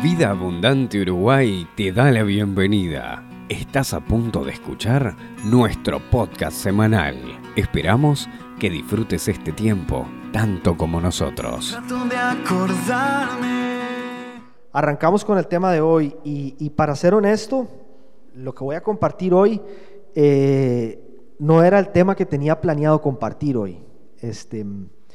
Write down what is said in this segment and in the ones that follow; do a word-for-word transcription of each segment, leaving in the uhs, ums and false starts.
Vida Abundante Uruguay te da la bienvenida. Estás a punto de escuchar nuestro podcast semanal. Esperamos que disfrutes este tiempo tanto como nosotros. Trato de acordarme. Arrancamos con el tema de hoy y, y para ser honesto, lo que voy a compartir hoy eh, no era el tema que tenía planeado compartir hoy. Este,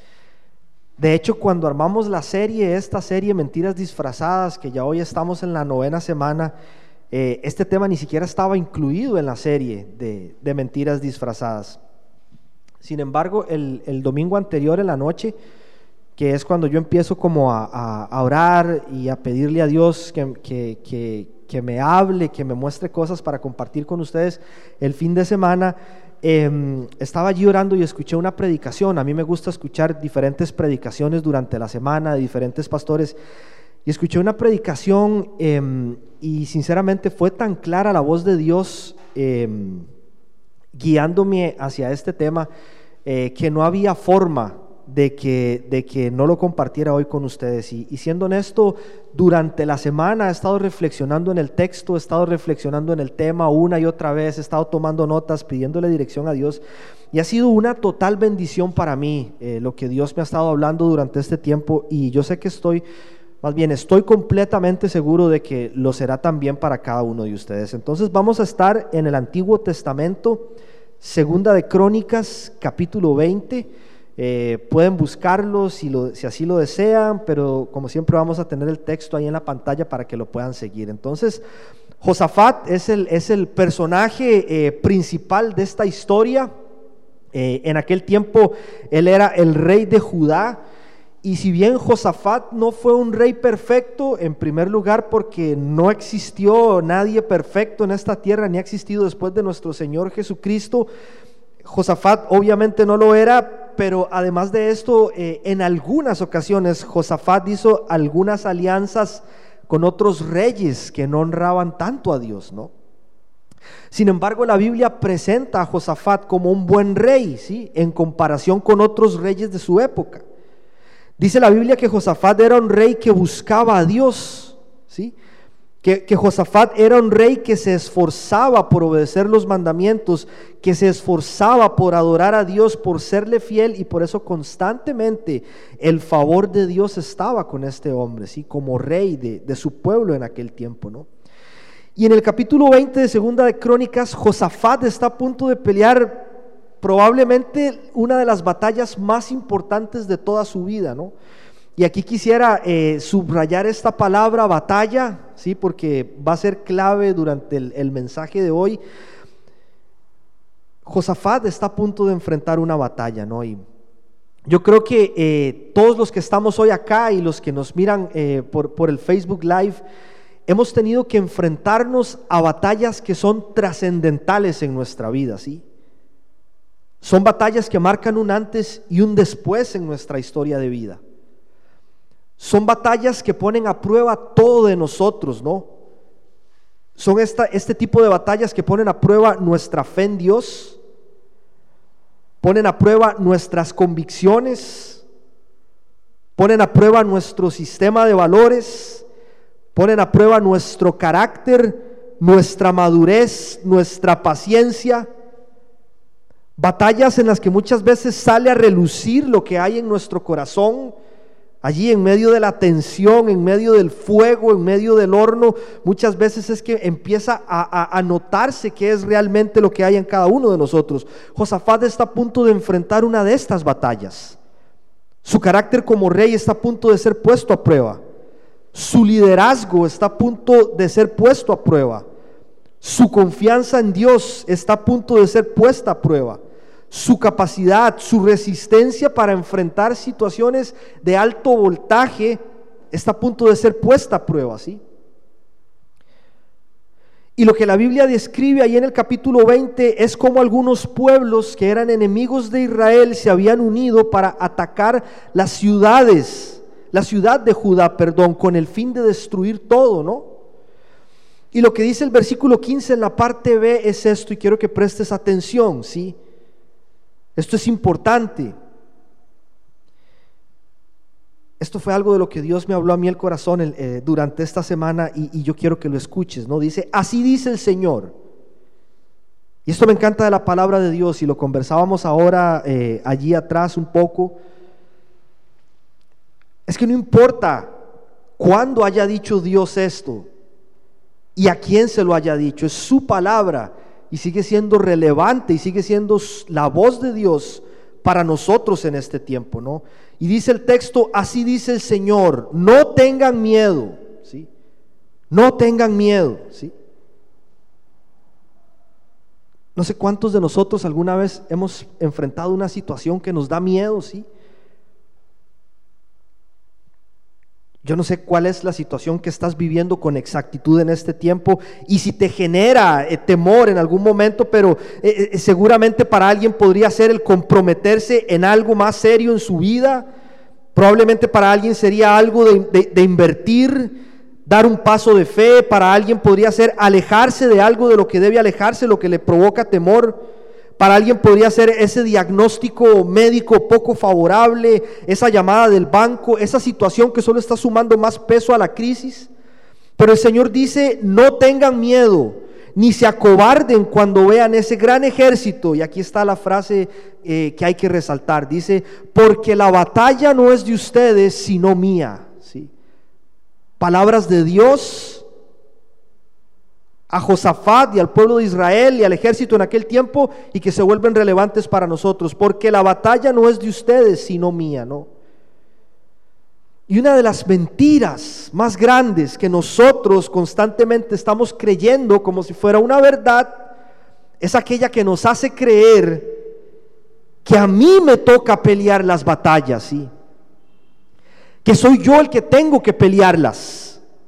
de hecho, cuando armamos la serie, esta serie Mentiras Disfrazadas, que ya hoy estamos en la novena semana, eh, este tema ni siquiera estaba incluido en la serie de, de Mentiras Disfrazadas. Sin embargo, el, el domingo anterior en la noche, que es cuando yo empiezo como a, a, a orar y a pedirle a Dios que, que, que, que me hable, que me muestre cosas para compartir con ustedes el fin de semana, eh, estaba allí orando y escuché una predicación. A mí me gusta escuchar diferentes predicaciones durante la semana de diferentes pastores, y escuché una predicación eh, y sinceramente fue tan clara la voz de Dios eh, guiándome hacia este tema eh, que no había forma de que, de que no lo compartiera hoy con ustedes. Y, y siendo honesto, durante la semana he estado reflexionando en el texto, he estado reflexionando en el tema una y otra vez, he estado tomando notas, pidiéndole dirección a Dios, y ha sido una total bendición para mí eh, lo que Dios me ha estado hablando durante este tiempo, y yo sé que estoy, más bien estoy completamente seguro de que lo será también para cada uno de ustedes. Entonces vamos a estar en el Antiguo Testamento, Segunda de Crónicas, capítulo veinte. Eh, pueden buscarlo si, lo, si así lo desean, pero como siempre vamos a tener el texto ahí en la pantalla para que lo puedan seguir. Entonces, Josafat es el, es el personaje eh, principal de esta historia. Eh, en aquel tiempo él era el rey de Judá, y si bien Josafat no fue un rey perfecto, en primer lugar porque no existió nadie perfecto en esta tierra, ni ha existido después de nuestro Señor Jesucristo, Josafat obviamente no lo era. Pero además de esto, eh, en algunas ocasiones Josafat hizo algunas alianzas con otros reyes que no honraban tanto a Dios, ¿no? Sin embargo, la Biblia presenta a Josafat como un buen rey, ¿sí?, en comparación con otros reyes de su época. Dice la Biblia que Josafat era un rey que buscaba a Dios, ¿sí? Que, que Josafat era un rey que se esforzaba por obedecer los mandamientos, que se esforzaba por adorar a Dios, por serle fiel, y por eso constantemente el favor de Dios estaba con este hombre, ¿sí?, como rey de, de su pueblo en aquel tiempo, ¿no? Y en el capítulo veinte de Segunda de Crónicas, Josafat está a punto de pelear probablemente una de las batallas más importantes de toda su vida, ¿no? Y aquí quisiera eh, subrayar esta palabra batalla, ¿sí?, porque va a ser clave durante el, el mensaje de hoy. Josafat está a punto de enfrentar una batalla, ¿no? Y yo creo que eh, todos los que estamos hoy acá y los que nos miran eh, por, por el Facebook Live, hemos tenido que enfrentarnos a batallas que son trascendentales en nuestra vida, ¿sí? Son batallas que marcan un antes y un después en nuestra historia de vida. Son batallas que ponen a prueba todo de nosotros, ¿no? Son esta, este tipo de batallas que ponen a prueba nuestra fe en Dios, ponen a prueba nuestras convicciones, ponen a prueba nuestro sistema de valores, ponen a prueba nuestro carácter, nuestra madurez, nuestra paciencia. Batallas en las que muchas veces sale a relucir lo que hay en nuestro corazón. Allí en medio de la tensión, en medio del fuego, en medio del horno, muchas veces es que empieza a, a, a notarse qué es realmente lo que hay en cada uno de nosotros. Josafat está a punto de enfrentar una de estas batallas. Su carácter como rey está a punto de ser puesto a prueba. Su liderazgo está a punto de ser puesto a prueba. Su confianza en Dios está a punto de ser puesta a prueba. Su capacidad, su resistencia para enfrentar situaciones de alto voltaje está a punto de ser puesta a prueba, ¿sí? Y lo que la Biblia describe ahí en el capítulo veinte es cómo algunos pueblos que eran enemigos de Israel se habían unido para atacar las ciudades, la ciudad de Judá, perdón, con el fin de destruir todo, ¿no? Y lo que dice el versículo quince en la parte B es esto, y quiero que prestes atención, ¿sí? Esto es importante. Esto fue algo de lo que Dios me habló a mí el corazón eh, durante esta semana y, y yo quiero que lo escuches, ¿no? Dice, así dice el Señor. Y esto me encanta de la palabra de Dios y lo conversábamos ahora eh, allí atrás un poco. Es que no importa cuándo haya dicho Dios esto y a quién se lo haya dicho, es su palabra y sigue siendo relevante y sigue siendo la voz de Dios para nosotros en este tiempo, ¿no? Y dice el texto, así dice el Señor, no tengan miedo, ¿sí? No tengan miedo, ¿sí? No sé cuántos de nosotros alguna vez hemos enfrentado una situación que nos da miedo, ¿sí? Yo no sé cuál es la situación que estás viviendo con exactitud en este tiempo y si te genera eh, temor en algún momento, pero eh, eh, seguramente para alguien podría ser el comprometerse en algo más serio en su vida. Probablemente para alguien sería algo de, de, de invertir, dar un paso de fe. Para alguien podría ser alejarse de algo de lo que debe alejarse, lo que le provoca temor. Para alguien podría ser ese diagnóstico médico poco favorable, esa llamada del banco, esa situación que solo está sumando más peso a la crisis. Pero el Señor dice, no tengan miedo, ni se acobarden cuando vean ese gran ejército. Y aquí está la frase eh, que hay que resaltar. Dice, porque la batalla no es de ustedes, sino mía. ¿Sí? Palabras de Dios a Josafat y al pueblo de Israel y al ejército en aquel tiempo y que se vuelven relevantes para nosotros, porque la batalla no es de ustedes sino mía, ¿no? Y una de las mentiras más grandes que nosotros constantemente estamos creyendo como si fuera una verdad es aquella que nos hace creer que a mí me toca pelear las batallas, ¿sí? Que soy yo el que tengo que pelearlas.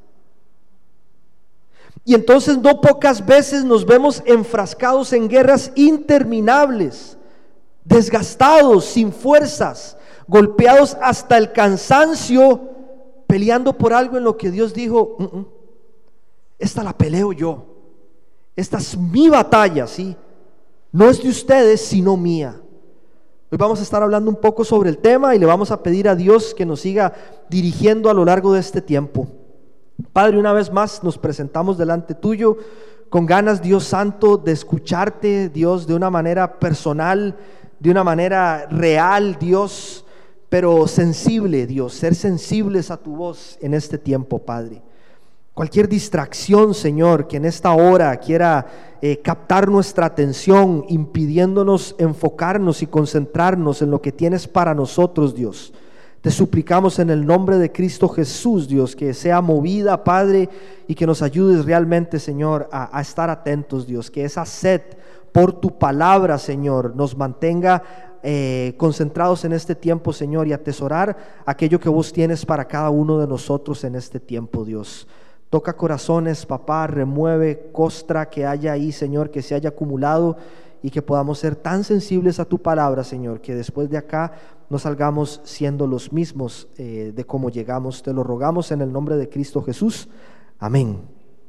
Y entonces no pocas veces nos vemos enfrascados en guerras interminables, desgastados, sin fuerzas, golpeados hasta el cansancio, peleando por algo en lo que Dios dijo, uh -uh, esta la peleo yo, esta es mi batalla, ¿sí? No es de ustedes sino mía. Hoy vamos a estar hablando un poco sobre el tema y le vamos a pedir a Dios que nos siga dirigiendo a lo largo de este tiempo. Padre, una vez más nos presentamos delante tuyo con ganas, Dios santo, de escucharte, Dios, de una manera personal, de una manera real, Dios, pero sensible, Dios, ser sensibles a tu voz en este tiempo, Padre. Cualquier distracción, Señor, que en esta hora quiera eh, captar nuestra atención, impidiéndonos enfocarnos y concentrarnos en lo que tienes para nosotros, Dios, te suplicamos en el nombre de Cristo Jesús, Dios, que sea movida, Padre, y que nos ayudes realmente, Señor, a, a estar atentos, Dios, que esa sed por tu palabra, Señor, nos mantenga eh, concentrados en este tiempo, Señor, y atesorar aquello que vos tienes para cada uno de nosotros en este tiempo, Dios. Toca corazones, papá, remueve costra que haya ahí, Señor, que se haya acumulado y que podamos ser tan sensibles a tu palabra, Señor, que después de acá no salgamos siendo los mismos eh, de cómo llegamos. Te lo rogamos en el nombre de Cristo Jesús. Amén.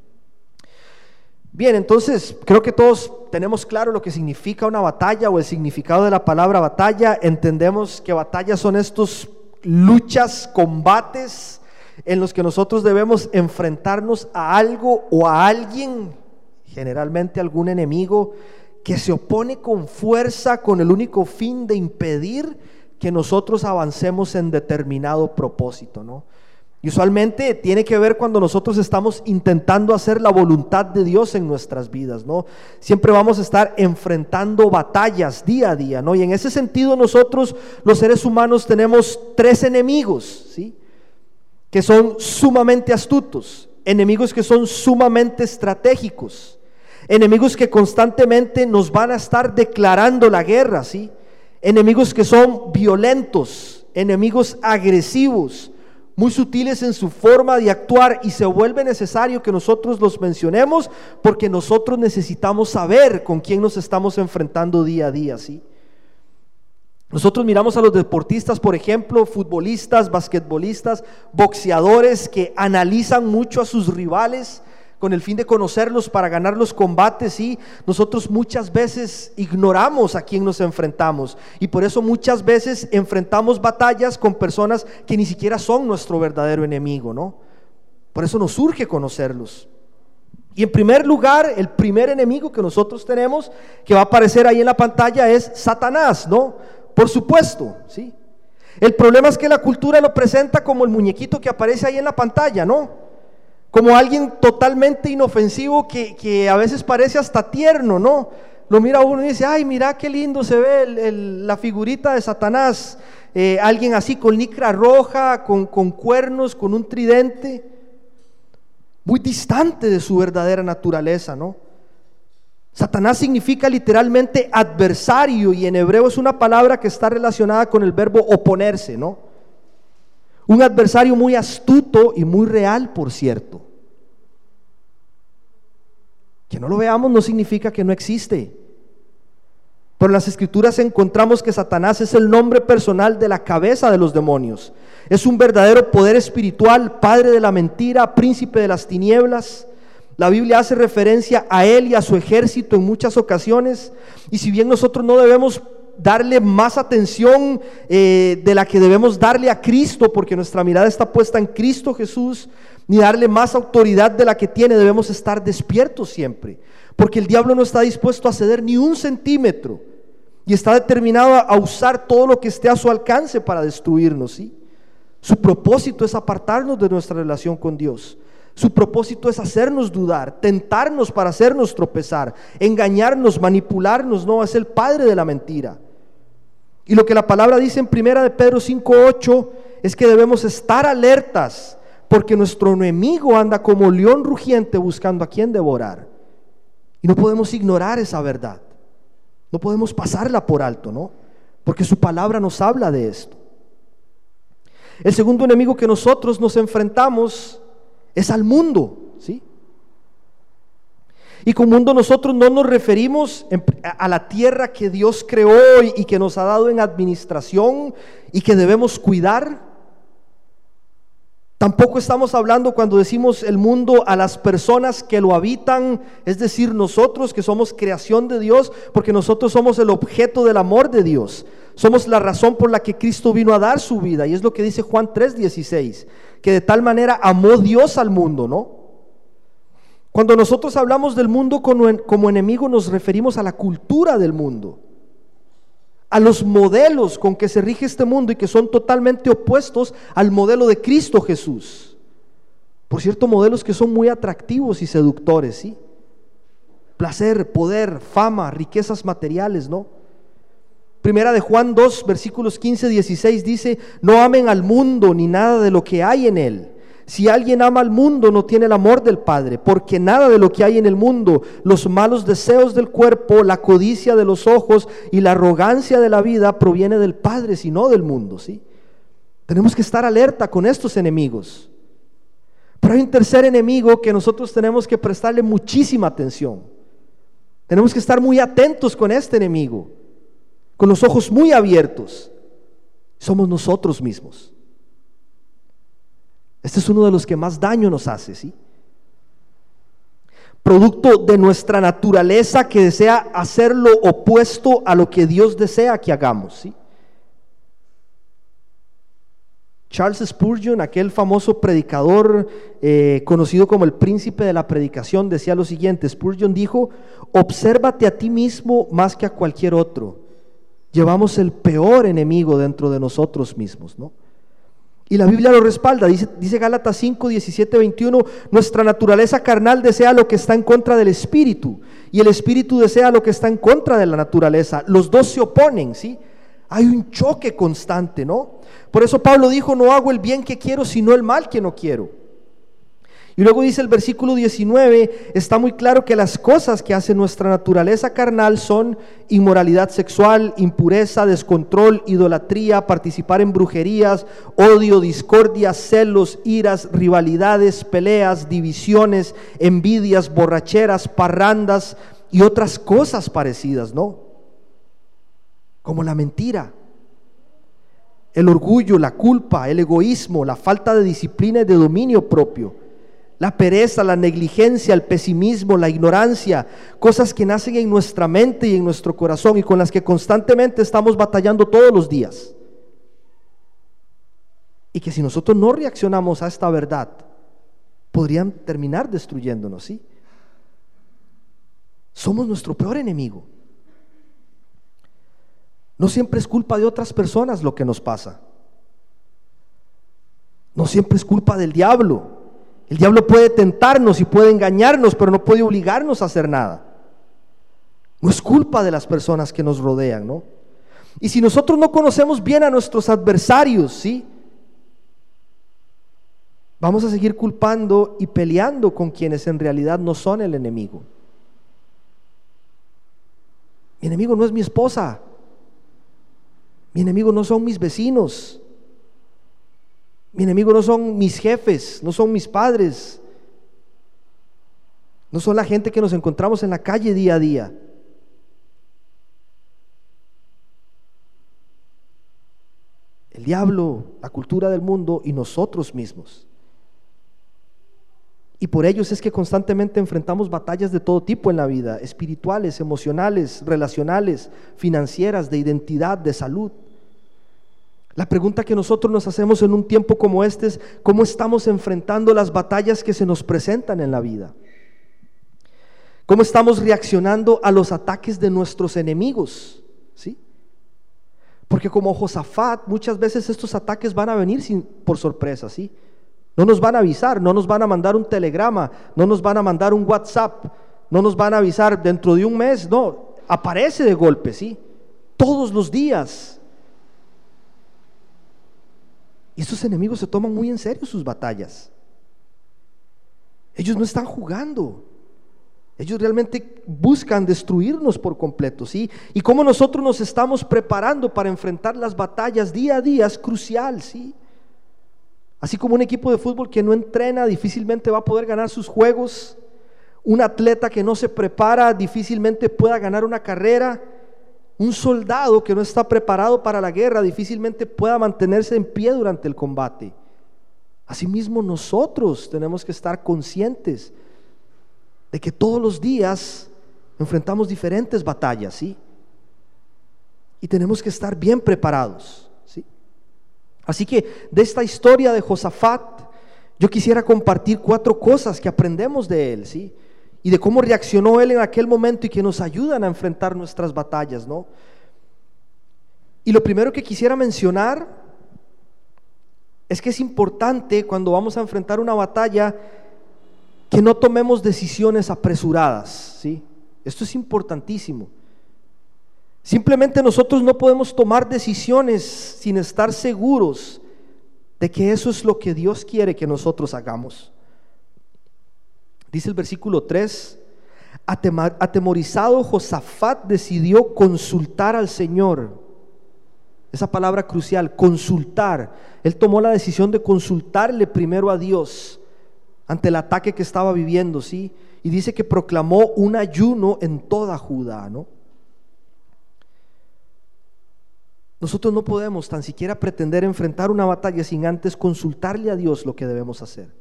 Bien, entonces creo que todos tenemos claro lo que significa una batalla o el significado de la palabra batalla. Entendemos que batallas son estos luchas, combates en los que nosotros debemos enfrentarnos a algo o a alguien, generalmente algún enemigo, que se opone con fuerza con el único fin de impedir que nosotros avancemos en determinado propósito, ¿no? Y usualmente tiene que ver cuando nosotros estamos intentando hacer la voluntad de Dios en nuestras vidas, ¿no? Siempre vamos a estar enfrentando batallas día a día, ¿no? Y en ese sentido nosotros los seres humanos tenemos tres enemigos, ¿sí? Que son sumamente astutos, enemigos que son sumamente estratégicos, enemigos que constantemente nos van a estar declarando la guerra, ¿sí? Enemigos que son violentos, enemigos agresivos, muy sutiles en su forma de actuar, y se vuelve necesario que nosotros los mencionemos porque nosotros necesitamos saber con quién nos estamos enfrentando día a día, ¿sí? Nosotros miramos a los deportistas, por ejemplo, futbolistas, basquetbolistas, boxeadores, que analizan mucho a sus rivales con el fin de conocerlos para ganar los combates, y nosotros muchas veces ignoramos a quién nos enfrentamos, y por eso muchas veces enfrentamos batallas con personas que ni siquiera son nuestro verdadero enemigo, ¿no? Por eso nos urge conocerlos. Y en primer lugar, el primer enemigo que nosotros tenemos, que va a aparecer ahí en la pantalla, es Satanás, ¿no? Por supuesto, ¿sí? El problema es que la cultura lo presenta como el muñequito que aparece ahí en la pantalla, ¿no? Como alguien totalmente inofensivo que, que a veces parece hasta tierno, ¿no? Lo mira uno y dice, ay, mira qué lindo se ve el, el, la figurita de Satanás. Eh, alguien así con licra roja, con, con cuernos, con un tridente, muy distante de su verdadera naturaleza, ¿no? Satanás significa literalmente adversario, y en hebreo es una palabra que está relacionada con el verbo oponerse, ¿no? Un adversario muy astuto y muy real, por cierto. Que no lo veamos no significa que no existe. Pero en las Escrituras encontramos que Satanás es el nombre personal de la cabeza de los demonios. Es un verdadero poder espiritual, padre de la mentira, príncipe de las tinieblas. La Biblia hace referencia a él y a su ejército en muchas ocasiones. Y si bien nosotros no debemos darle más atención eh, de la que debemos darle a Cristo, porque nuestra mirada está puesta en Cristo Jesús, ni darle más autoridad de la que tiene, debemos estar despiertos siempre, porque el diablo no está dispuesto a ceder ni un centímetro, y está determinado a, a usar todo lo que esté a su alcance para destruirnos, ¿sí? Su propósito es apartarnos de nuestra relación con Dios. Su propósito es hacernos dudar, tentarnos para hacernos tropezar, engañarnos, manipularnos. No, es el padre de la mentira. Y lo que la palabra dice en primera de Pedro cinco ocho es que debemos estar alertas, porque nuestro enemigo anda como león rugiente buscando a quien devorar. Y no podemos ignorar esa verdad, no podemos pasarla por alto, ¿no? Porque su palabra nos habla de esto. El segundo enemigo que nosotros nos enfrentamos es al mundo, ¿sí? Y con mundo nosotros no nos referimos a la tierra que Dios creó y que nos ha dado en administración y que debemos cuidar. Tampoco estamos hablando, cuando decimos el mundo, a las personas que lo habitan, es decir, nosotros que somos creación de Dios, porque nosotros somos el objeto del amor de Dios. Somos la razón por la que Cristo vino a dar su vida, y es lo que dice Juan tres dieciséis, que de tal manera amó Dios al mundo, ¿no? Cuando nosotros hablamos del mundo como, como enemigo, nos referimos a la cultura del mundo, a los modelos con que se rige este mundo y que son totalmente opuestos al modelo de Cristo Jesús. Por cierto, modelos que son muy atractivos y seductores, ¿sí? Placer, poder, fama, riquezas materiales, ¿no? Primera de Juan dos, versículos quince, dieciséis dice: no amen al mundo ni nada de lo que hay en él. Si alguien ama al mundo, no tiene el amor del Padre, porque nada de lo que hay en el mundo, los malos deseos del cuerpo, la codicia de los ojos y la arrogancia de la vida, proviene del Padre, sino del mundo, ¿sí? Tenemos que estar alerta con estos enemigos. Pero hay un tercer enemigo que nosotros tenemos que prestarle muchísima atención. Tenemos que estar muy atentos con este enemigo, con los ojos muy abiertos. Somos nosotros mismos. Este es uno de los que más daño nos hace, ¿sí? Producto de nuestra naturaleza que desea hacer lo opuesto a lo que Dios desea que hagamos, ¿sí? Charles Spurgeon, aquel famoso predicador eh, conocido como el príncipe de la predicación, decía lo siguiente. Spurgeon dijo: obsérvate a ti mismo más que a cualquier otro. Llevamos el peor enemigo dentro de nosotros mismos, ¿no? Y la Biblia lo respalda, dice, dice Gálatas cinco, diecisiete, veintiuno: nuestra naturaleza carnal desea lo que está en contra del espíritu, y el espíritu desea lo que está en contra de la naturaleza. Los dos se oponen, ¿sí? Hay un choque constante, ¿no? Por eso Pablo dijo: no hago el bien que quiero, sino el mal que no quiero. Y luego dice el versículo diecinueve, está muy claro que las cosas que hace nuestra naturaleza carnal son inmoralidad sexual, impureza, descontrol, idolatría, participar en brujerías, odio, discordia, celos, iras, rivalidades, peleas, divisiones, envidias, borracheras, parrandas y otras cosas parecidas, ¿no? Como la mentira, el orgullo, la culpa, el egoísmo, la falta de disciplina y de dominio propio, la pereza, la negligencia, el pesimismo, la ignorancia, cosas que nacen en nuestra mente y en nuestro corazón y con las que constantemente estamos batallando todos los días. Y que si nosotros no reaccionamos a esta verdad, podrían terminar destruyéndonos, ¿sí? Somos nuestro peor enemigo. No siempre es culpa de otras personas lo que nos pasa. No siempre es culpa del diablo. El diablo puede tentarnos y puede engañarnos, pero no puede obligarnos a hacer nada. No es culpa de las personas que nos rodean, ¿no? Y si nosotros no conocemos bien a nuestros adversarios, ¿sí?, vamos a seguir culpando y peleando con quienes en realidad no son el enemigo. Mi enemigo no es mi esposa. Mi enemigo no son mis vecinos. Mi enemigo no son mis jefes, no son mis padres, no son la gente que nos encontramos en la calle día a día. El diablo, la cultura del mundo y nosotros mismos. Y por ellos es que constantemente enfrentamos batallas de todo tipo en la vida, espirituales, emocionales, relacionales, financieras, de identidad, de salud. La pregunta que nosotros nos hacemos en un tiempo como este es: ¿cómo estamos enfrentando las batallas que se nos presentan en la vida? ¿Cómo estamos reaccionando a los ataques de nuestros enemigos? ¿Sí? Porque como Josafat, muchas veces estos ataques van a venir sin, por sorpresa, ¿sí? No nos van a avisar, no nos van a mandar un telegrama, no nos van a mandar un WhatsApp, no nos van a avisar dentro de un mes, no, aparece de golpe, ¿sí? Todos los días. Y estos enemigos se toman muy en serio sus batallas. Ellos no están jugando. Ellos realmente buscan destruirnos por completo, ¿sí? Y cómo nosotros nos estamos preparando para enfrentar las batallas día a día es crucial, ¿sí? Así como un equipo de fútbol que no entrena difícilmente va a poder ganar sus juegos. Un atleta que no se prepara difícilmente pueda ganar una carrera. Un soldado que no está preparado para la guerra difícilmente pueda mantenerse en pie durante el combate. Asimismo, nosotros tenemos que estar conscientes de que todos los días enfrentamos diferentes batallas, ¿sí? Y tenemos que estar bien preparados, ¿sí? Así que de esta historia de Josafat, yo quisiera compartir cuatro cosas que aprendemos de él, ¿sí? Y de cómo reaccionó él en aquel momento y que nos ayudan a enfrentar nuestras batallas, ¿no? Y lo primero que quisiera mencionar es que es importante cuando vamos a enfrentar una batalla que no tomemos decisiones apresuradas, ¿sí? Esto es importantísimo. Simplemente nosotros no podemos tomar decisiones sin estar seguros de que eso es lo que Dios quiere que nosotros hagamos. Dice el versículo tres: atemorizado Josafat decidió consultar al Señor. Esa palabra crucial, consultar. Él tomó la decisión de consultarle primero a Dios ante el ataque que estaba viviendo, ¿sí? Y dice que proclamó un ayuno en toda Judá, ¿no? Nosotros no podemos tan siquiera pretender enfrentar una batalla sin antes consultarle a Dios lo que debemos hacer.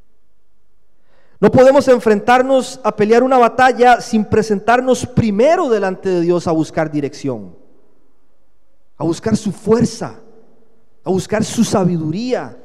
No podemos enfrentarnos a pelear una batalla sin presentarnos primero delante de Dios a buscar dirección, a buscar su fuerza, a buscar su sabiduría.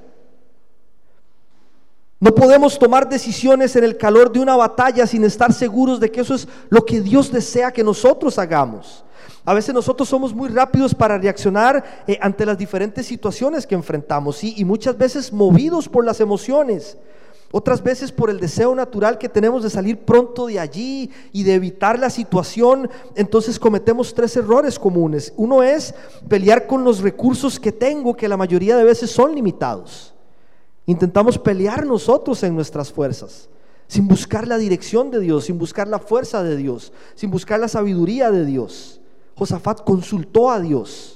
No podemos tomar decisiones en el calor de una batalla sin estar seguros de que eso es lo que Dios desea que nosotros hagamos. A veces nosotros somos muy rápidos para reaccionar eh, ante las diferentes situaciones que enfrentamos, ¿sí? Y muchas veces movidos por las emociones. Otras veces por el deseo natural que tenemos de salir pronto de allí y de evitar la situación. Entonces cometemos tres errores comunes. Uno es pelear con los recursos que tengo, que la mayoría de veces son limitados. Intentamos pelear nosotros en nuestras fuerzas, sin buscar la dirección de Dios, sin buscar la fuerza de Dios, sin buscar la sabiduría de Dios. Josafat consultó a Dios.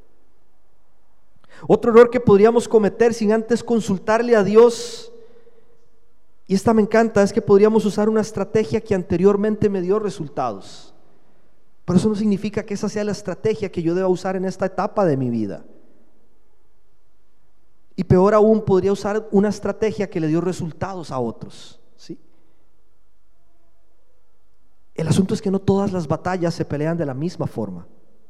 Otro error que podríamos cometer sin antes consultarle a Dios, y esta me encanta, es que podríamos usar una estrategia que anteriormente me dio resultados, pero eso no significa que esa sea la estrategia que yo deba usar en esta etapa de mi vida. Y peor aún, podría usar una estrategia que le dio resultados a otros, ¿sí? El asunto es que no todas las batallas se pelean de la misma forma.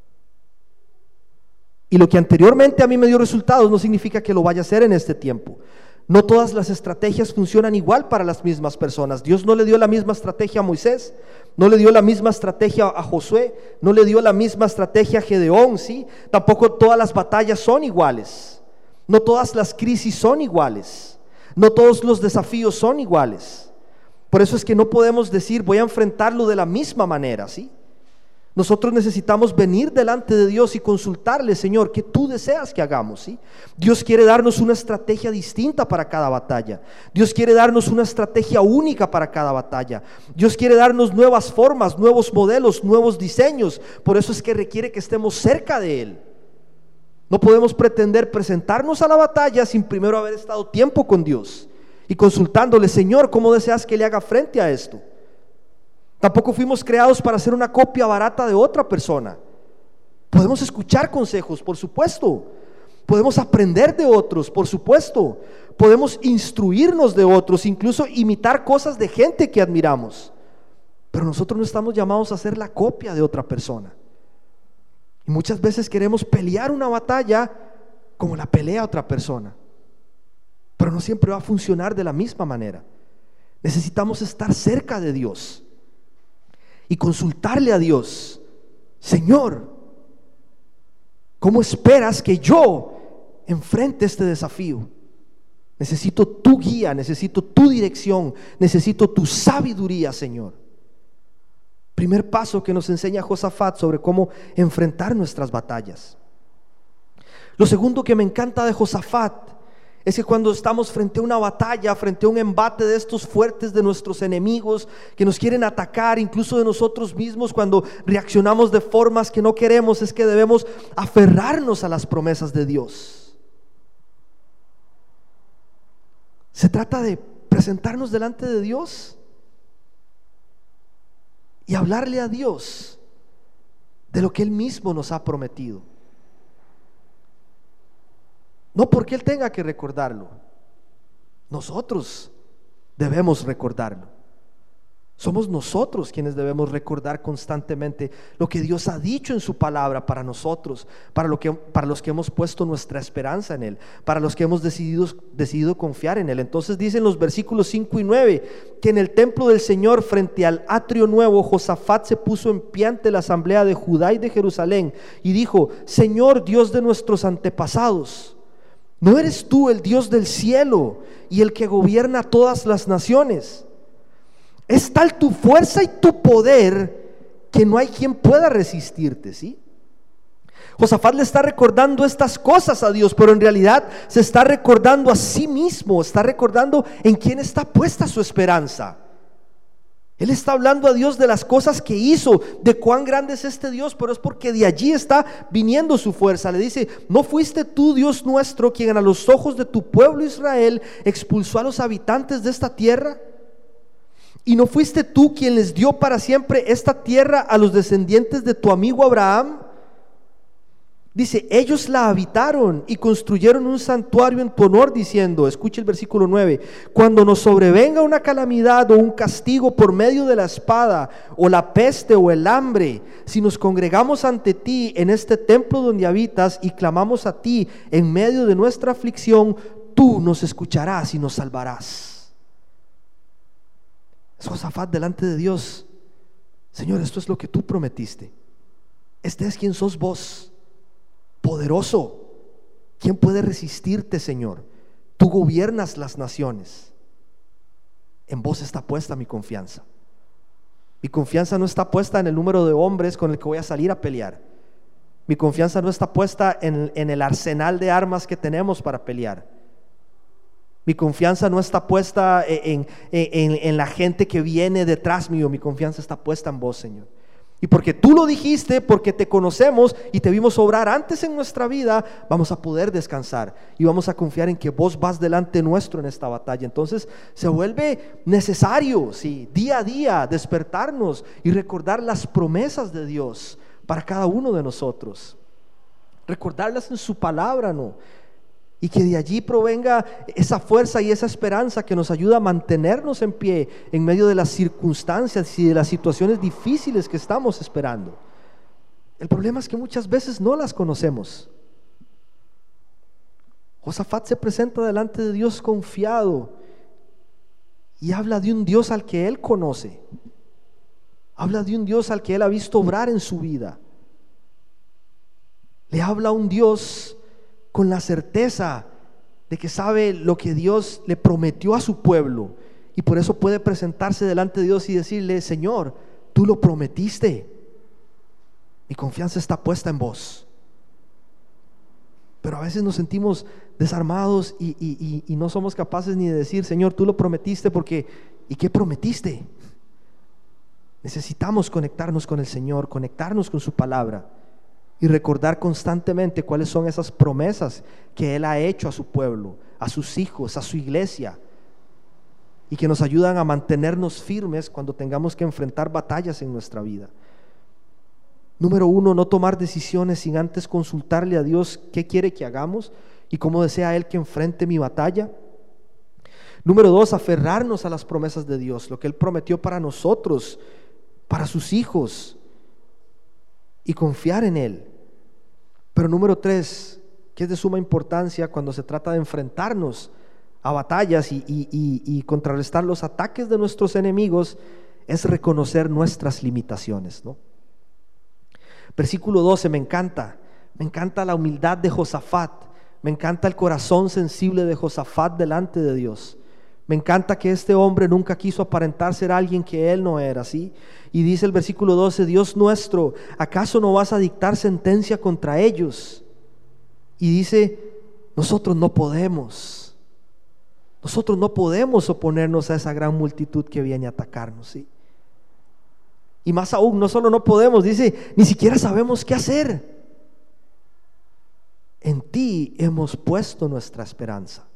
Y lo que anteriormente a mí me dio resultados no significa que lo vaya a hacer en este tiempo. No todas las estrategias funcionan igual para las mismas personas. Dios no le dio la misma estrategia a Moisés, no le dio la misma estrategia a Josué, no le dio la misma estrategia a Gedeón, ¿sí? Tampoco todas las batallas son iguales. No todas las crisis son iguales. No todos los desafíos son iguales. Por eso es que no podemos decir voy a enfrentarlo de la misma manera, ¿sí? Nosotros necesitamos venir delante de Dios y consultarle: Señor, ¿qué tú deseas que hagamos? ¿Sí? Dios quiere darnos una estrategia distinta para cada batalla. Dios quiere darnos una estrategia única para cada batalla. Dios quiere darnos nuevas formas, nuevos modelos, nuevos diseños. Por eso es que requiere que estemos cerca de Él. No podemos pretender presentarnos a la batalla sin primero haber estado tiempo con Dios y consultándole: Señor, ¿cómo deseas que le haga frente a esto? Tampoco fuimos creados para ser una copia barata de otra persona. Podemos escuchar consejos, por supuesto. Podemos aprender de otros, por supuesto. Podemos instruirnos de otros, incluso imitar cosas de gente que admiramos. Pero nosotros no estamos llamados a ser la copia de otra persona. Y muchas veces queremos pelear una batalla como la pelea otra persona, pero no siempre va a funcionar de la misma manera. Necesitamos estar cerca de Dios y consultarle a Dios: Señor, ¿cómo esperas que yo enfrente este desafío? Necesito tu guía, necesito tu dirección, necesito tu sabiduría, Señor. Primer paso que nos enseña Josafat sobre cómo enfrentar nuestras batallas. Lo segundo que me encanta de Josafat es que cuando estamos frente a una batalla, frente a un embate de estos fuertes de nuestros enemigos que nos quieren atacar, incluso de nosotros mismos, cuando reaccionamos de formas que no queremos, es que debemos aferrarnos a las promesas de Dios. Se trata de presentarnos delante de Dios y hablarle a Dios de lo que Él mismo nos ha prometido. No porque Él tenga que recordarlo, nosotros debemos recordarlo. Somos nosotros quienes debemos recordar constantemente lo que Dios ha dicho en su palabra para nosotros, para, lo que, para los que hemos puesto nuestra esperanza en Él, para los que hemos decidido, decidido confiar en Él. Entonces dicen los versículos cinco y nueve que en el templo del Señor, frente al atrio nuevo, Josafat se puso en pie ante la asamblea de Judá y de Jerusalén y dijo: Señor Dios de nuestros antepasados, ¿no eres tú el Dios del cielo y el que gobierna todas las naciones? Es tal tu fuerza y tu poder que no hay quien pueda resistirte, ¿sí? Josafat le está recordando estas cosas a Dios, pero en realidad se está recordando a sí mismo, está recordando en quién está puesta su esperanza. Él está hablando a Dios de las cosas que hizo, de cuán grande es este Dios, pero es porque de allí está viniendo su fuerza. Le dice: ¿no fuiste tú, Dios nuestro, quien a los ojos de tu pueblo Israel expulsó a los habitantes de esta tierra? ¿Y no fuiste tú quien les dio para siempre esta tierra a los descendientes de tu amigo Abraham? Dice: ellos la habitaron y construyeron un santuario en tu honor, diciendo, escucha el versículo nueve: cuando nos sobrevenga una calamidad o un castigo por medio de la espada o la peste o el hambre, si nos congregamos ante ti en este templo donde habitas y clamamos a ti en medio de nuestra aflicción, tú nos escucharás y nos salvarás. Es Josafat delante de Dios: Señor, esto es lo que tú prometiste, este es quien sos vos, poderoso. ¿Quién puede resistirte, Señor? Tú gobiernas las naciones. En vos está puesta mi confianza. Mi confianza no está puesta en el número de hombres con el que voy a salir a pelear. Mi confianza no está puesta en, en el arsenal de armas que tenemos para pelear. Mi confianza no está puesta en, en, en, en la gente que viene detrás mío. Mi confianza está puesta en vos, Señor. Y porque tú lo dijiste, porque te conocemos y te vimos obrar antes en nuestra vida, vamos a poder descansar y vamos a confiar en que vos vas delante nuestro en esta batalla. Entonces se vuelve necesario, sí, día a día despertarnos y recordar las promesas de Dios para cada uno de nosotros. Recordarlas en su palabra, ¿no? Y que de allí provenga esa fuerza y esa esperanza que nos ayuda a mantenernos en pie en medio de las circunstancias y de las situaciones difíciles que estamos esperando. El problema es que muchas veces no las conocemos. Josafat se presenta delante de Dios confiado y habla de un Dios al que él conoce. Habla de un Dios al que él ha visto obrar en su vida. Le habla a un Dios con la certeza de que sabe lo que Dios le prometió a su pueblo, y por eso puede presentarse delante de Dios y decirle: Señor, tú lo prometiste, mi confianza está puesta en vos. Pero a veces nos sentimos desarmados y, y, y, y no somos capaces ni de decir: Señor, tú lo prometiste, porque ¿y qué prometiste? Necesitamos conectarnos con el Señor, conectarnos con su palabra y recordar constantemente cuáles son esas promesas que Él ha hecho a su pueblo, a sus hijos, a su iglesia, y que nos ayudan a mantenernos firmes cuando tengamos que enfrentar batallas en nuestra vida. Número uno, no tomar decisiones sin antes consultarle a Dios qué quiere que hagamos y cómo desea Él que enfrente mi batalla. Número dos, aferrarnos a las promesas de Dios, lo que Él prometió para nosotros, para sus hijos, y confiar en Él. Pero número tres, que es de suma importancia cuando se trata de enfrentarnos a batallas y, y, y, y contrarrestar los ataques de nuestros enemigos, es reconocer nuestras limitaciones, ¿no? Versículo doce, me encanta, me encanta la humildad de Josafat, me encanta el corazón sensible de Josafat delante de Dios. Me encanta que este hombre nunca quiso aparentar ser alguien que él no era, ¿sí? Y dice el versículo doce: Dios nuestro, ¿acaso no vas a dictar sentencia contra ellos? Y dice: nosotros no podemos, nosotros no podemos oponernos a esa gran multitud que viene a atacarnos, ¿sí? Y más aún, no solo no podemos, dice, ni siquiera sabemos qué hacer. En ti hemos puesto nuestra esperanza.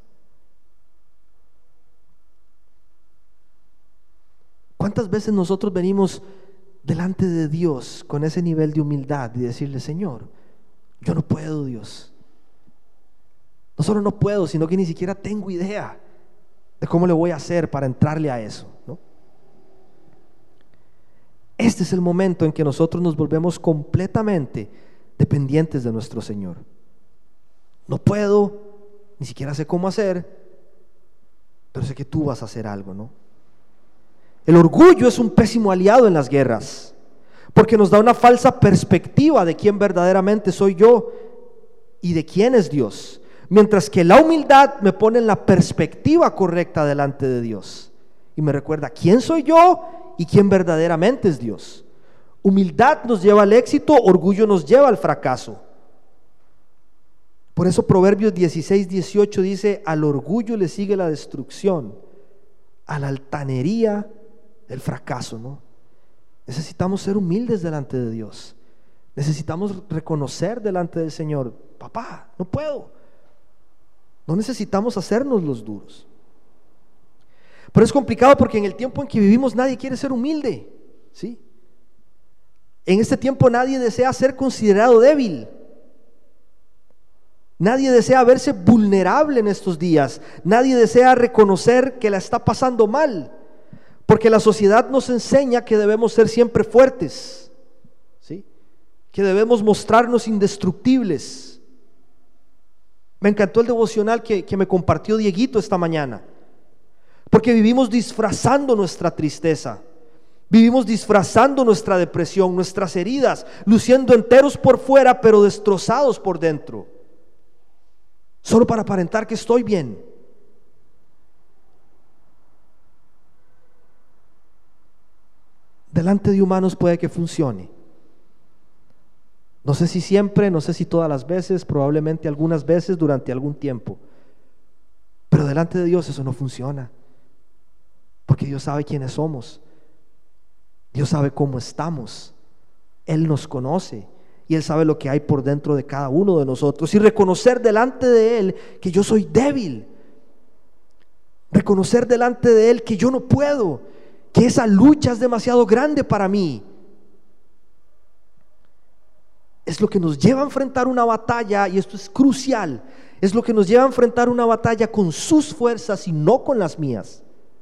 ¿Cuántas veces nosotros venimos delante de Dios con ese nivel de humildad y decirle: Señor, yo no puedo, Dios? No solo no puedo, sino que ni siquiera tengo idea de cómo le voy a hacer para entrarle a eso, ¿no? Este es el momento en que nosotros nos volvemos completamente dependientes de nuestro Señor. No puedo, ni siquiera sé cómo hacer, pero sé que tú vas a hacer algo, ¿no? El orgullo es un pésimo aliado en las guerras, porque nos da una falsa perspectiva de quién verdaderamente soy yo y de quién es Dios, mientras que la humildad me pone en la perspectiva correcta delante de Dios y me recuerda quién soy yo y quién verdaderamente es Dios. Humildad nos lleva al éxito, orgullo nos lleva al fracaso. Por eso Proverbios dieciséis dieciocho dice: al orgullo le sigue la destrucción, a la altanería el fracaso, ¿no? Necesitamos ser humildes delante de Dios. Necesitamos reconocer delante del Señor: papá, no puedo. No necesitamos hacernos los duros. Pero es complicado porque en el tiempo en que vivimos nadie quiere ser humilde, ¿sí? En este tiempo nadie desea ser considerado débil. Nadie desea verse vulnerable en estos días. Nadie desea reconocer que la está pasando mal, porque la sociedad nos enseña que debemos ser siempre fuertes, ¿sí? Que debemos mostrarnos indestructibles. Me encantó el devocional que, que me compartió Dieguito esta mañana, porque vivimos disfrazando nuestra tristeza, vivimos disfrazando nuestra depresión, nuestras heridas, luciendo enteros por fuera pero destrozados por dentro, solo para aparentar que estoy bien. Delante de humanos puede que funcione. No sé si siempre, no sé si todas las veces, probablemente algunas veces durante algún tiempo. Pero delante de Dios eso no funciona, porque Dios sabe quiénes somos. Dios sabe cómo estamos. Él nos conoce y Él sabe lo que hay por dentro de cada uno de nosotros. Y reconocer delante de Él que yo soy débil, reconocer delante de Él que yo no puedo, que esa lucha es demasiado grande para mí, es lo que nos lleva a enfrentar una batalla. Y esto es crucial: Es lo que nos lleva a enfrentar una batalla con sus fuerzas y no con las mías.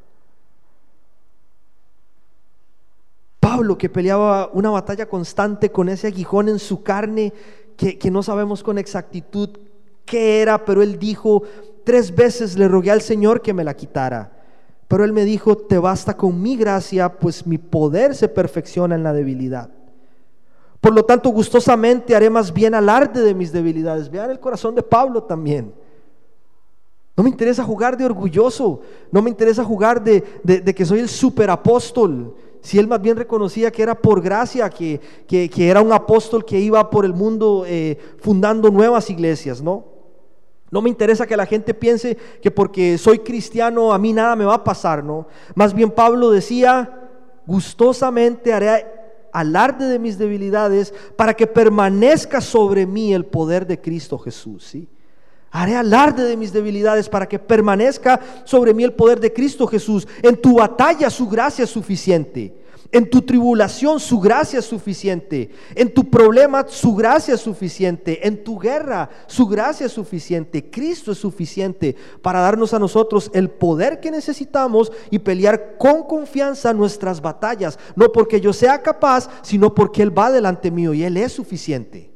Pablo, que peleaba una batalla constante con ese aguijón en su carne, que, que no sabemos con exactitud qué era, pero él dijo: tres veces le rogué al Señor que me la quitara, pero él me dijo: te basta con mi gracia, pues mi poder se perfecciona en la debilidad. Por lo tanto, gustosamente haré más bien alarde de mis debilidades. Vean el corazón de Pablo también. No me interesa jugar de orgulloso, no me interesa jugar de, de, de que soy el superapóstol. Si él más bien reconocía que era por gracia, que, que, que era un apóstol que iba por el mundo eh, fundando nuevas iglesias, ¿no? No me interesa que la gente piense que porque soy cristiano a mí nada me va a pasar, ¿no? Más bien Pablo decía: gustosamente haré alarde de mis debilidades para que permanezca sobre mí el poder de Cristo Jesús, ¿sí? Haré alarde de mis debilidades para que permanezca sobre mí el poder de Cristo Jesús. En tu batalla su gracia es suficiente. En tu tribulación su gracia es suficiente. En tu problema su gracia es suficiente. En tu guerra su gracia es suficiente. Cristo es suficiente para darnos a nosotros el poder que necesitamos y pelear con confianza nuestras batallas. No porque yo sea capaz, sino porque Él va delante mío y Él es suficiente.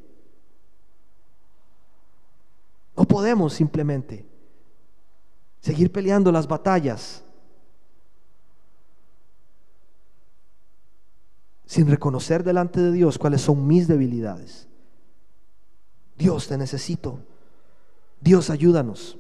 No podemos simplemente seguir peleando las batallas sin reconocer delante de Dios cuáles son mis debilidades. Dios, te necesito. Dios, ayúdanos.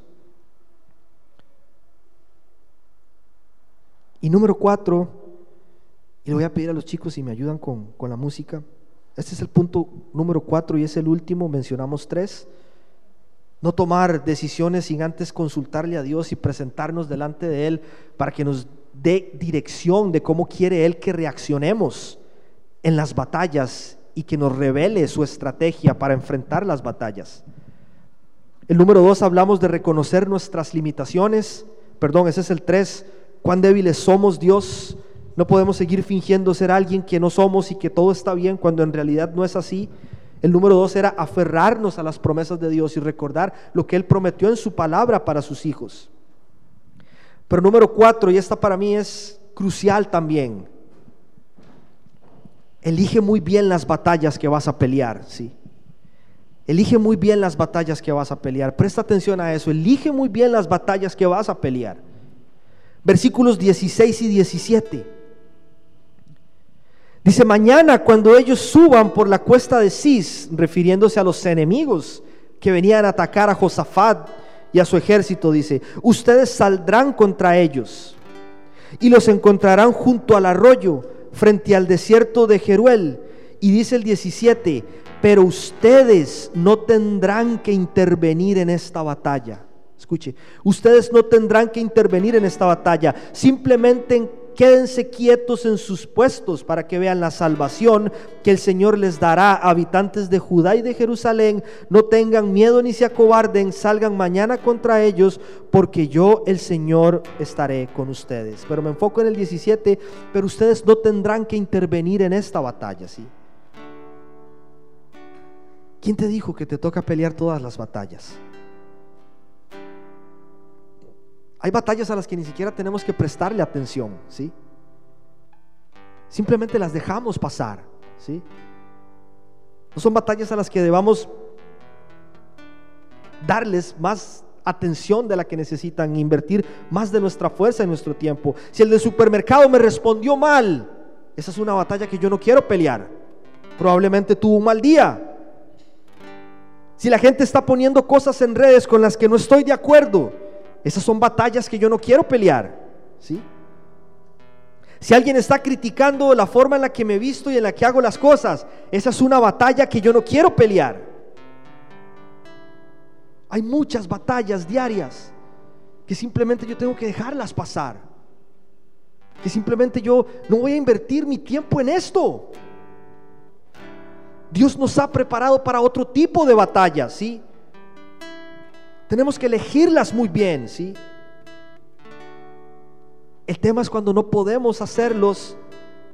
Y número cuatro, y le voy a pedir a los chicos si me ayudan con, con la música. Este es el punto número cuatro y es el último. Mencionamos tres. No tomar decisiones sin antes consultarle a Dios y presentarnos delante de Él para que nos dé dirección de cómo quiere Él que reaccionemos en las batallas y que nos revele su estrategia para enfrentar las batallas. El número dos, hablamos de reconocer nuestras limitaciones. Perdón, ese es el tres. Cuán débiles somos, Dios. No podemos seguir fingiendo ser alguien que no somos y que todo está bien cuando en realidad no es así. El número dos era aferrarnos a las promesas de Dios y recordar lo que Él prometió en su palabra para sus hijos. Pero número cuatro, y esta para mí es crucial también: elige muy bien las batallas que vas a pelear, ¿sí? Elige muy bien las batallas que vas a pelear. Presta atención a eso, elige muy bien las batallas que vas a pelear. Versículos dieciséis y diecisiete. Dice: mañana cuando ellos suban por la cuesta de Cis, refiriéndose a los enemigos que venían a atacar a Josafat y a su ejército, dice: ustedes saldrán contra ellos y los encontrarán junto al arroyo, frente al desierto de Jeruel. Y dice el diecisiete: pero ustedes no tendrán que intervenir en esta batalla. Escuche, ustedes no tendrán que intervenir en esta batalla, simplemente quédense quietos en sus puestos para que vean la salvación que el Señor les dará. Habitantes de Judá y de Jerusalén, no tengan miedo ni se acobarden, salgan mañana contra ellos, porque yo, el Señor, estaré con ustedes. Pero me enfoco en el diecisiete: pero ustedes no tendrán que intervenir en esta batalla, ¿sí? ¿Quién te dijo que te toca pelear todas las batallas? Hay batallas a las que ni siquiera tenemos que prestarle atención, ¿sí? Simplemente las dejamos pasar, ¿sí? No son batallas a las que debamos darles más atención de la que necesitan, invertir más de nuestra fuerza y nuestro tiempo. Si el del supermercado me respondió mal, esa es una batalla que yo no quiero pelear. Probablemente tuvo un mal día. Si la gente está poniendo cosas en redes con las que no estoy de acuerdo, esas son batallas que yo no quiero pelear, ¿sí? Si alguien está criticando la forma en la que me visto y en la que hago las cosas, esa es una batalla que yo no quiero pelear. Hay muchas batallas diarias que simplemente yo tengo que dejarlas pasar, que simplemente yo no voy a invertir mi tiempo en esto. Dios nos ha preparado para otro tipo de batallas, ¿sí? Tenemos que elegirlas muy bien, ¿sí? El tema es cuando no podemos hacerlos,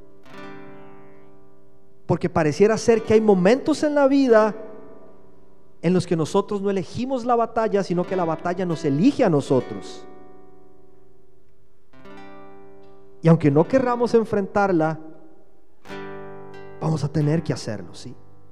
porque pareciera ser que hay momentos en la vida en los que nosotros no elegimos la batalla, sino que la batalla nos elige a nosotros. Y aunque no querramos enfrentarla, vamos a tener que hacerlo, ¿sí?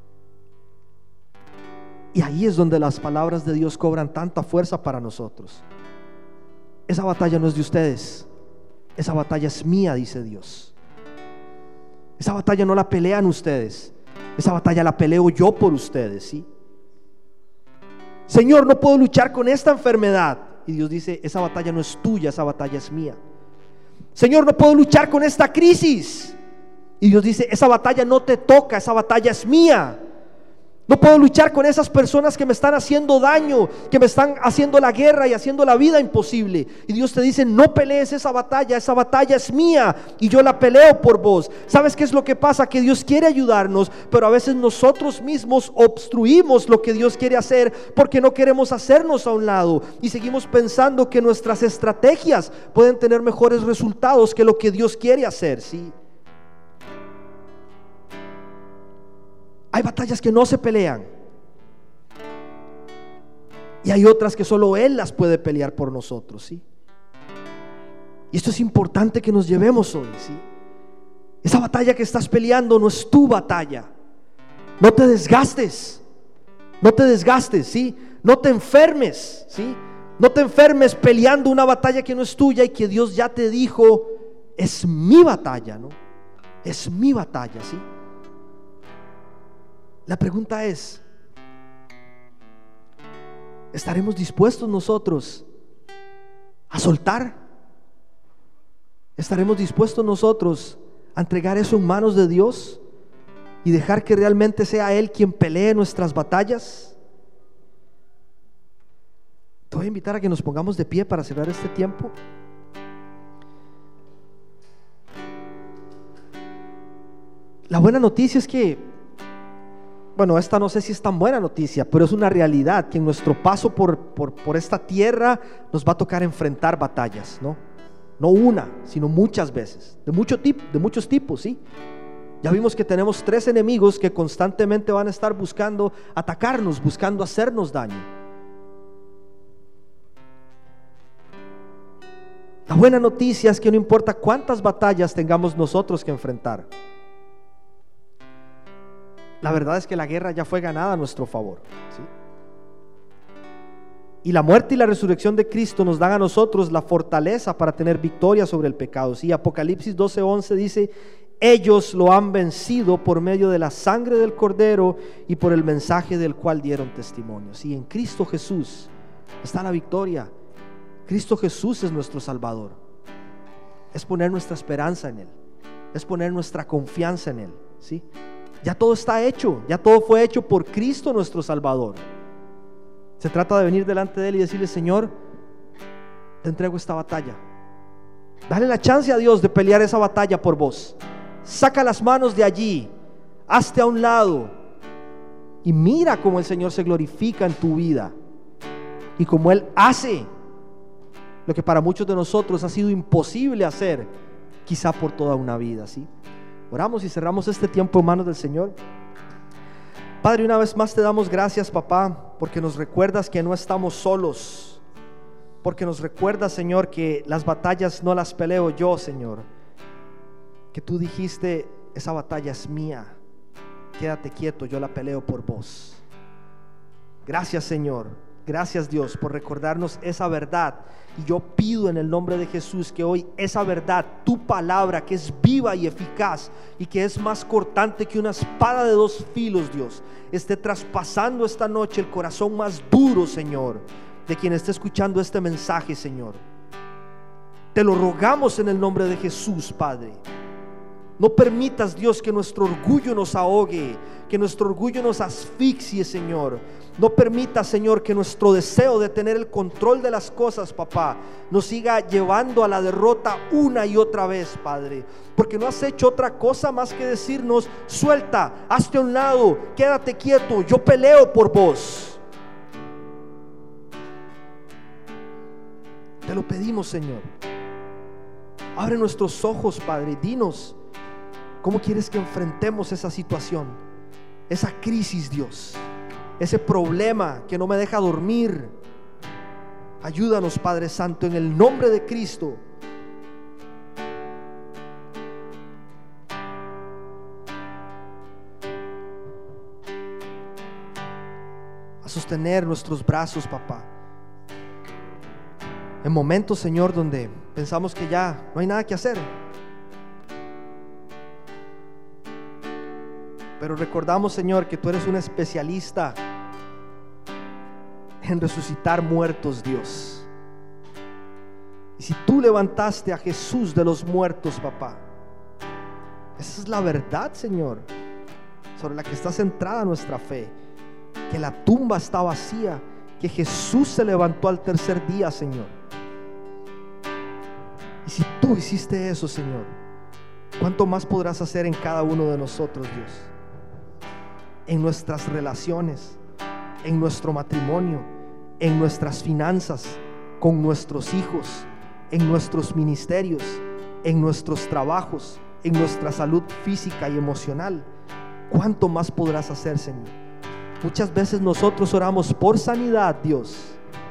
Y ahí es donde las palabras de Dios cobran tanta fuerza para nosotros. Esa batalla no es de ustedes, esa batalla es mía, dice Dios. Esa batalla no la pelean ustedes, esa batalla la peleo yo por ustedes, ¿sí? Señor, no puedo luchar con esta enfermedad. Y Dios dice, esa batalla no es tuya, esa batalla es mía. Señor, no puedo luchar con esta crisis. Y Dios dice, esa batalla no te toca, esa batalla es mía. No puedo luchar con esas personas que me están haciendo daño, que me están haciendo la guerra y haciendo la vida imposible. Y Dios te dice, no pelees esa batalla, esa batalla es mía y yo la peleo por vos. ¿Sabes qué es lo que pasa? Que Dios quiere ayudarnos, pero a veces nosotros mismos obstruimos lo que Dios quiere hacer porque no queremos hacernos a un lado y seguimos pensando que nuestras estrategias pueden tener mejores resultados que lo que Dios quiere hacer, ¿sí? Hay batallas que no se pelean y hay otras que solo Él las puede pelear por nosotros, ¿sí? Y esto es importante que nos llevemos hoy, ¿sí? Esa batalla que estás peleando no es tu batalla. No te desgastes, no te desgastes, ¿sí? No te enfermes, ¿sí? No te enfermes peleando una batalla que no es tuya y que Dios ya te dijo, es mi batalla, ¿no? Es mi batalla, ¿sí? La pregunta es, ¿estaremos dispuestos nosotros a soltar? ¿Estaremos dispuestos nosotros a entregar eso en manos de Dios y dejar que realmente sea Él quien pelee nuestras batallas? Te voy a invitar a que nos pongamos de pie para cerrar este tiempo. La buena noticia es que, bueno, esta no sé si es tan buena noticia, pero es una realidad que en nuestro paso por, por, por esta tierra nos va a tocar enfrentar batallas, ¿no? No una, sino muchas veces, de, mucho tip, de muchos tipos, ¿sí? Ya vimos que tenemos tres enemigos que constantemente van a estar buscando atacarnos, buscando hacernos daño. La buena noticia es que no importa cuántas batallas tengamos nosotros que enfrentar, la verdad es que la guerra ya fue ganada a nuestro favor, ¿sí? Y la muerte y la resurrección de Cristo nos dan a nosotros la fortaleza para tener victoria sobre el pecado, ¿sí? Apocalipsis doce once dice, ellos lo han vencido por medio de la sangre del Cordero y por el mensaje del cual dieron testimonio, ¿sí? En Cristo Jesús está la victoria. Cristo Jesús es nuestro Salvador. Es poner nuestra esperanza en Él, es poner nuestra confianza en Él, ¿sí? Ya todo está hecho, ya todo fue hecho por Cristo nuestro Salvador. Se trata de venir delante de Él y decirle, Señor, te entrego esta batalla. Dale la chance a Dios de pelear esa batalla por vos. Saca las manos de allí, hazte a un lado y mira cómo el Señor se glorifica en tu vida y cómo Él hace lo que para muchos de nosotros ha sido imposible hacer, quizá por toda una vida, ¿sí? Oramos y cerramos este tiempo en manos del Señor. Padre, una vez más te damos gracias, papá, porque nos recuerdas que no estamos solos, porque nos recuerdas, Señor, que las batallas no las peleo yo, Señor, que tú dijiste, esa batalla es mía, quédate quieto, yo la peleo por vos. Gracias, Señor, gracias, Dios, por recordarnos esa verdad. Y yo pido en el nombre de Jesús que hoy esa verdad, tu palabra, que es viva y eficaz y que es más cortante que una espada de dos filos, Dios, esté traspasando esta noche el corazón más duro, Señor, de quien esté escuchando este mensaje, Señor. Te lo rogamos en el nombre de Jesús, Padre. No permitas, Dios, que nuestro orgullo nos ahogue, que nuestro orgullo nos asfixie, Señor. No permitas, Señor, que nuestro deseo de tener el control de las cosas, papá, nos siga llevando a la derrota una y otra vez, Padre, porque no has hecho otra cosa más que decirnos, suelta, hazte a un lado, quédate quieto, yo peleo por vos. Te lo pedimos, Señor. Abre nuestros ojos, Padre, dinos ¿cómo quieres que enfrentemos esa situación, esa crisis, Dios? ese problema que no me deja dormir. Ayúdanos, Padre Santo, en el nombre de Cristo. A sostener nuestros brazos, papá. En momentos, Señor, donde pensamos que ya no hay nada que hacer, pero recordamos, Señor, que tú eres un especialista en resucitar muertos, Dios. Y si tú levantaste a Jesús de los muertos, papá, esa es la verdad, Señor, sobre la que está centrada nuestra fe, que la tumba está vacía, que Jesús se levantó al tercer día, Señor. Y si tú hiciste eso, Señor, ¿cuánto más podrás hacer en cada uno de nosotros, Dios? En nuestras relaciones, en nuestro matrimonio, en nuestras finanzas, con nuestros hijos, en nuestros ministerios, en nuestros trabajos, en nuestra salud física y emocional. ¿Cuánto más podrás hacer, Señor? Muchas veces nosotros oramos por sanidad, Dios,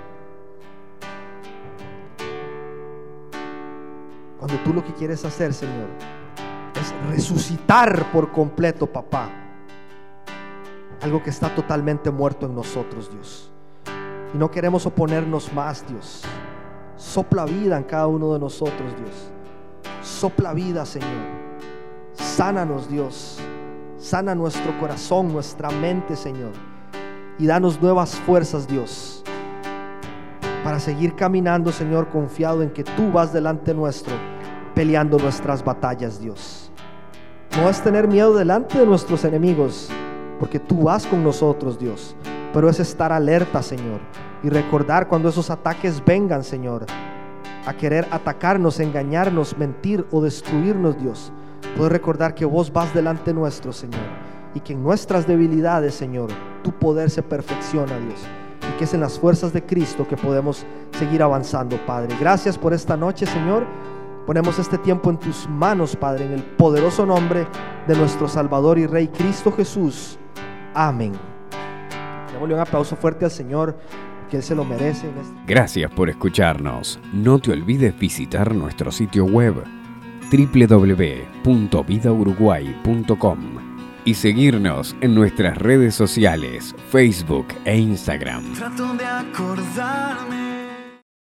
cuando tú lo que quieres hacer, Señor, es resucitar por completo, papá, algo que está totalmente muerto en nosotros, Dios. Y no queremos oponernos más, Dios. Sopla vida en cada uno de nosotros, Dios. Sopla vida, Señor. Sánanos, Dios. Sana nuestro corazón, nuestra mente, Señor. Y danos nuevas fuerzas, Dios, para seguir caminando, Señor, confiado en que tú vas delante nuestro, peleando nuestras batallas, Dios. No es tener miedo delante de nuestros enemigos, porque tú vas con nosotros, Dios, pero es estar alerta, Señor, y recordar cuando esos ataques vengan, Señor, a querer atacarnos, engañarnos, mentir o destruirnos, Dios. Poder recordar que vos vas delante nuestro, Señor, y que en nuestras debilidades, Señor, tu poder se perfecciona, Dios, y que es en las fuerzas de Cristo que podemos seguir avanzando, Padre. Gracias por esta noche, Señor. Ponemos este tiempo en tus manos, Padre, en el poderoso nombre de nuestro Salvador y Rey Cristo Jesús. Amén. Démosle un aplauso fuerte al Señor, que Él se lo merece. En este... Gracias por escucharnos. No te olvides visitar nuestro sitio web doble u doble u doble u punto vida uruguay punto com y seguirnos en nuestras redes sociales, Facebook e Instagram. Trato de acordarme